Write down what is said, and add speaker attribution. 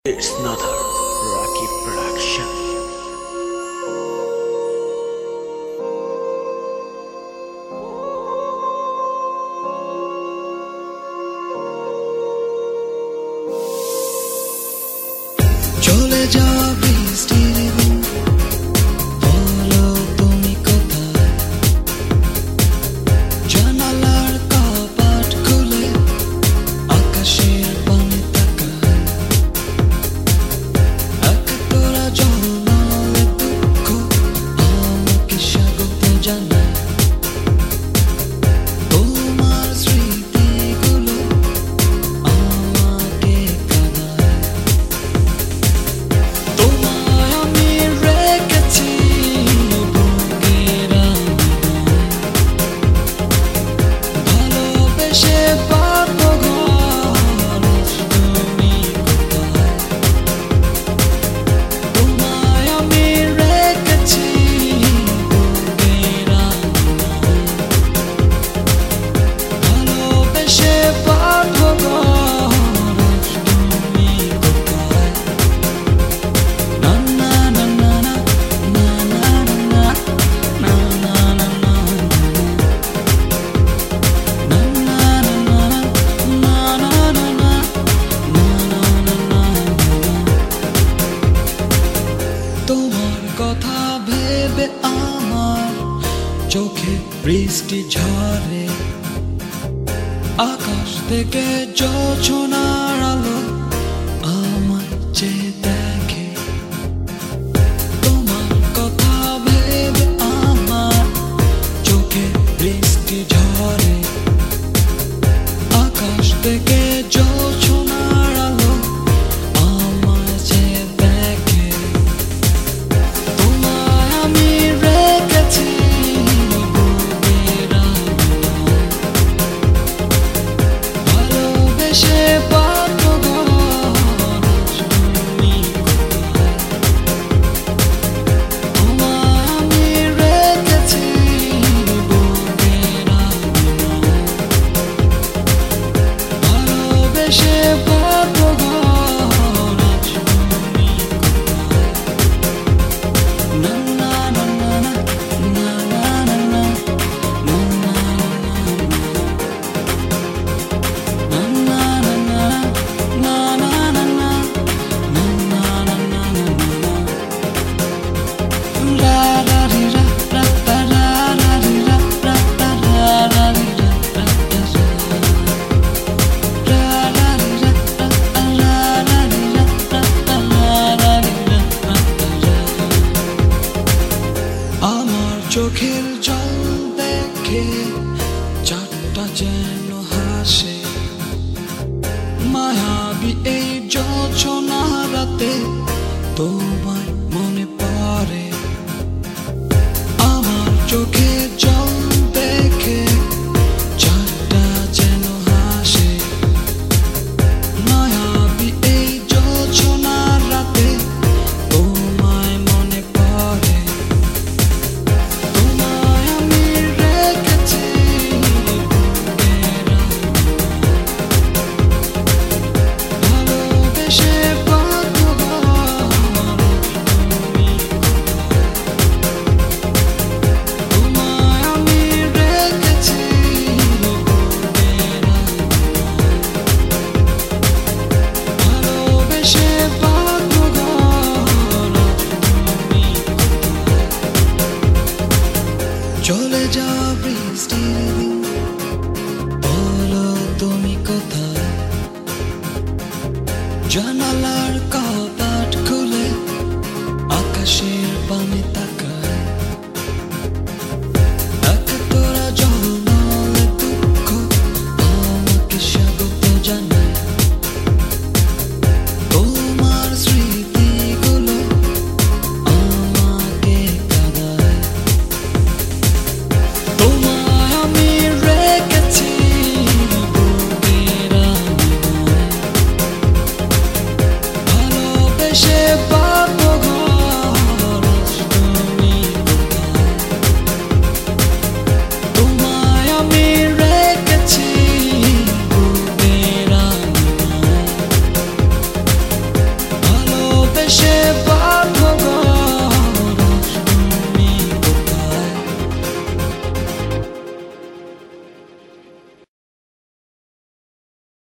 Speaker 1: It's another Rocky production.
Speaker 2: চলে যাওয়া বৃষ্টির দিন বলো তুমি কোথায় জানালার কপাট খুলে আকাশের পানে তাকায় এক তোরা জলে দুঃখ আমাকে স্বাগত জানায় তোমার স্মৃতিগুলো আমাকে কাঁদায় তোমায় আমি রেখেছি বুকের ভালোবেসে পারবো ঘর তুমি কোথায় তোমায় আমি রেখেছি বুকের ভালোবেসে পারবো ঘর তুমি কোথায় na na na na na na na na na na na তোমার কথা ভেবে আমার চোখে বৃষ্টি ঝরে আকাশ থেকে জোছনার আলো আমার চেয়ে দেখে তোমার কথা ভেবে আমার চোখে বৃষ্টি ঝরে আকাশ থেকে জোছনার আলো আমার চেয়ে দেখে তোমায় আমি রেখেছি বুকের ভালোবেসে পারবো ঘর তুমি কোথায় তোমায় আমি রেখেছি বুকের ভালোবেসে পারবো ঘর তুমি কোথায় না না না না না না না না আমার চোখের জল দেখে চারটা যেন হাসে মায়াবী এই জোছনা রাতে তোমায় মনে পড়ে আমার চোখের জল দেখে চারটা যেন হাসে মায়াবী এই জোছনা রাতে তোমায় মনে পড়ে তোমায় আমি রেখেছি বুকের ভালোবেসে পারবো ঘর তুমি কোথায় তোমায় আমি রেখেছি বুকের ভালোবেসে পারবো ঘর তুমি কোথায় চলে যাওয়া বৃষ্টির দিন বলো তুমি কোথায় জানালার কপাট খুলে আকাশের পানে তাকায়